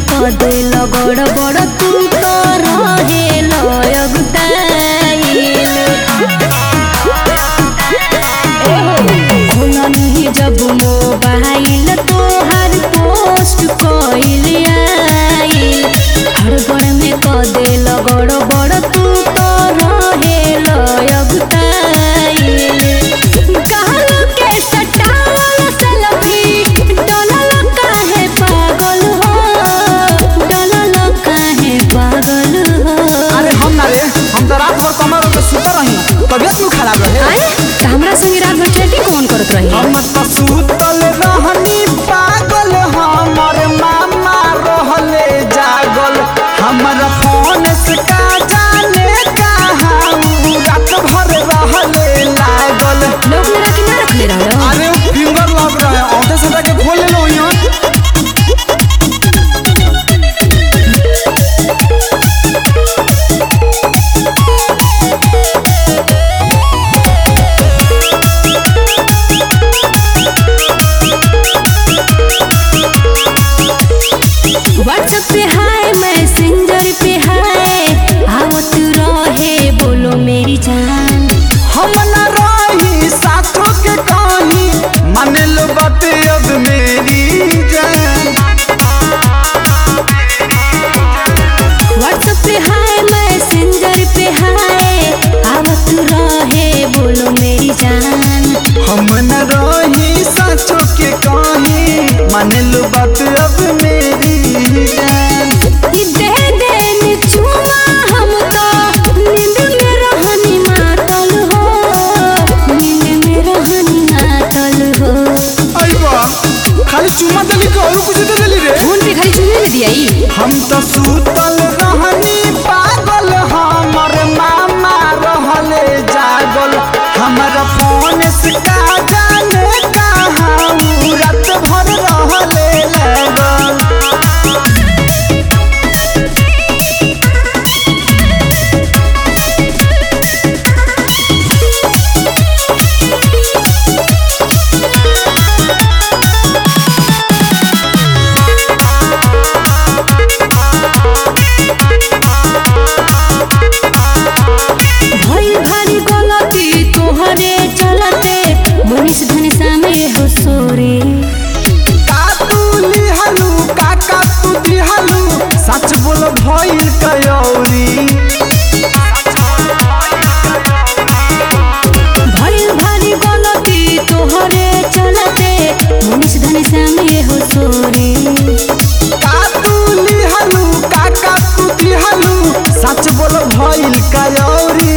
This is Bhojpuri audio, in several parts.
कदे लगड़ बड़ तू तो रहे लगुताइल खोलनी जब मोबाइल तोहर पोस्ट कइल आइल हड़बड़ में कदे लगड़ बड़ तू तो रहे लगुताइल कहल के सटावल सेल्फी डलल काहे पागल हो डलल काहे पागल हो। अरे हम ना रे, हम तो रात भर कमर पे सुत रही, तबियत में खराब रहे। अरे त हमरा संगे रात भर चैटिंग कौन करत रही? हम तो सुतल रहनी पागल, हमर मामा रहले जागल, हमर फोन से का जाने कहाँ रात भर रहले लागल। लोग मेरा कि ना रखले रहलो? अरे वो फिंगर लग रहा है, औंधे से जाके खोल ले लो यहाँ। व्हाट्सएप पे हाय मैसेंजर पे हाय आवत रहे बोलो मेरी जान हम न रही साथों के कहानी मन लो बात अब मेरी जान। व्हाट्सएप पे हाय मैसेंजर पे हाय आवत रहे बोलो मेरी जान हम न रही साथों के कहानी मन लो बात अब मेरी जान। ई दे देन चुमा हम तो नींद में रहनी मातल हो नींद में रहनी मातल हो। अइबा खाली चुमा देली के और कुछ दे देली रे। फोन पे खाली चुने न दिया ई हम तो सुतल रहनी पागल, हमर मामा रहले जागल, हमर फोन से का जाने कहाँ रात भर रहले लागल। भई भारी गलती तोहरे चलते मनीष धनेशा में हो सोरे का तू लिहलू काका तू दिहलू सच बोल भइल कयौरी। भई भारी गलती तोहरे चलते मनीष धनेशा में हो सोरे का तू लिहलू काका तू दिहलू सच बोल भइल कयौरी।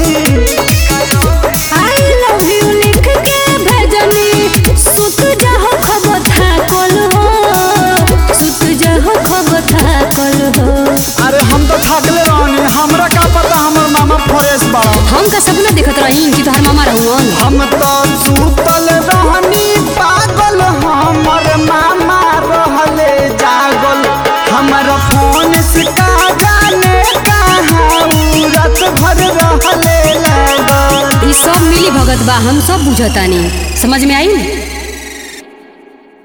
आई लव यू लिख के भेजनी सुत जाहो खबर थाकल हो सुत जाहो खबर थाकल हो। अरे हम तो थकले रहनी, हमरा का पता हमर मामा फ्रेश बा। हम का सपना देखत रही कि तोहर मामा रहुअन। हम तो सुतल रहनी पागल, हमर मामा रहले जागल, हमर फोन से का जाने कहाँ रात भर रहले लागल। ई सब मिली भगत बा हम सब बुझतानी समझ में आई।